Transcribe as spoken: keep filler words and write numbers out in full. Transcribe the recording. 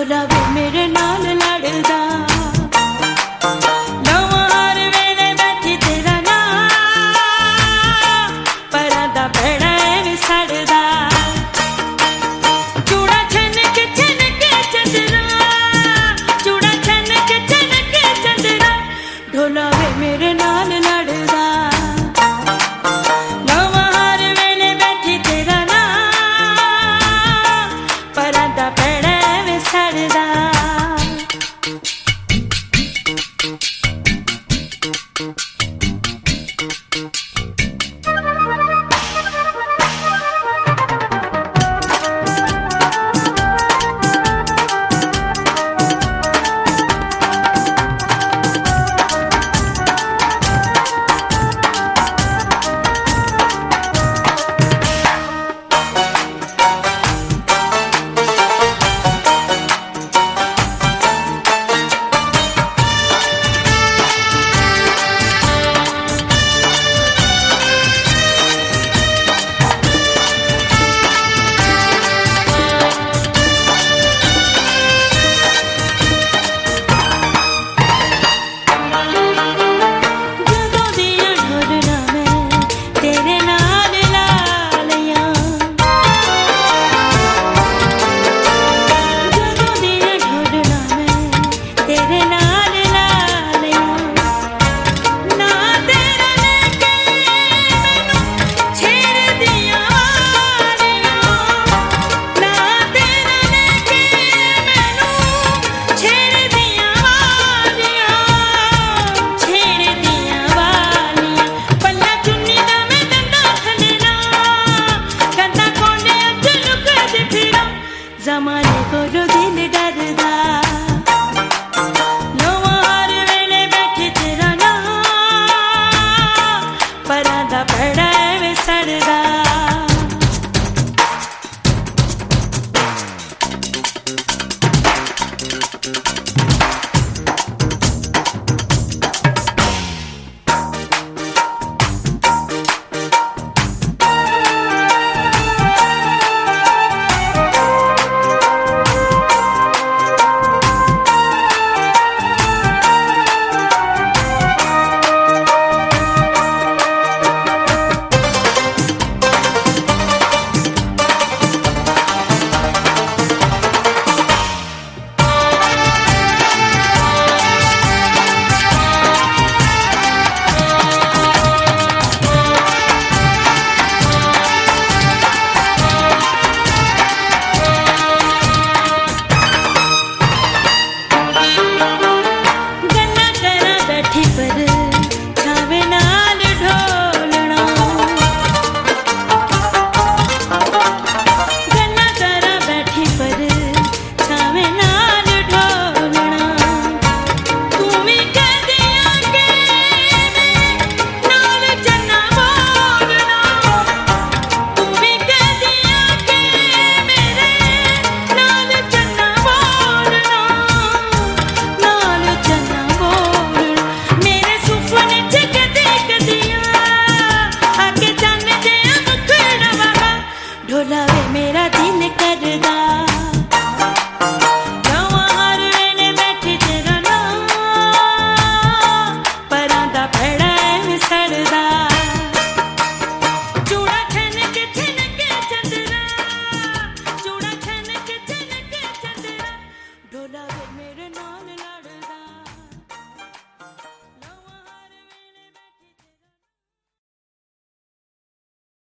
ढोला वे मेरे नाल लड़दा नवां हर वेले बैठी तेरा नाम परां दा पैड़ा वे सड़दा चूड़ा छन के छन के चंदरा चूड़ा छन के छन के चंदरा ढोला वे मेरे नाल लड़दा नवां हर वेले बैठी तेरा नाम परां दा पैड़ा वे सड़दा ज़माने को जो दिल डरदा नवां हर वेले बैठी तेरा नाम परां दा पैड़ा वे सड़दा ढोला वे मेरा दिल करदा।